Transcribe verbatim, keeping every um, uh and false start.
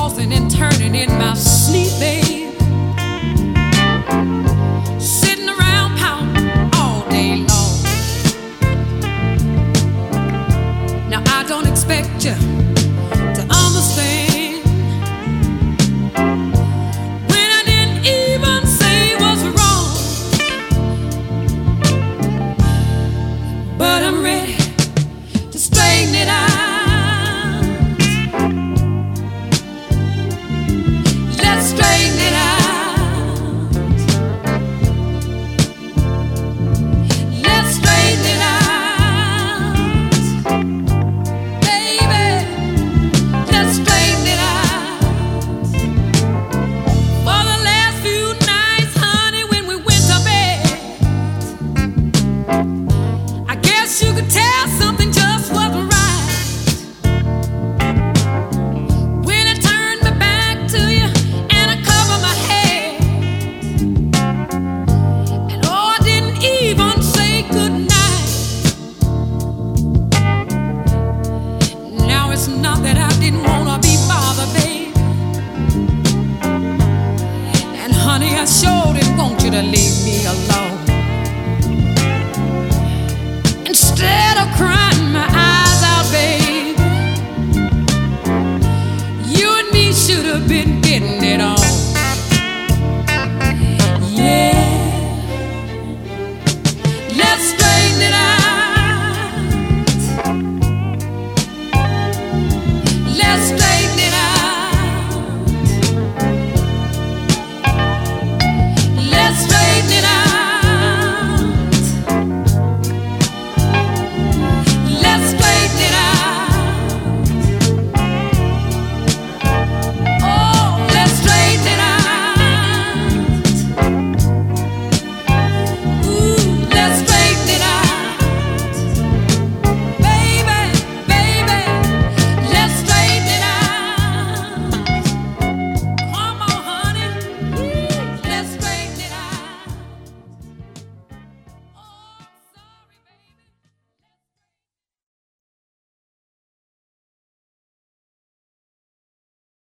tossing and turning in my sleep, babe. Sitting around pouting all day long. Now I don't expect you to understand when I didn't even say what's wrong, but I'm ready to straighten it out. Let's straighten it out. Let's straighten it out, baby. Let's straighten it out. For the last few nights, honey, when we went to bed, I guess you could tell something just wasn't right. When I turned my back to you and I covered my head, and oh, I didn't even say goodnight. Now it's not that I didn't wanna be bothered, babe, and honey, I sure didn't want you to leave me alone.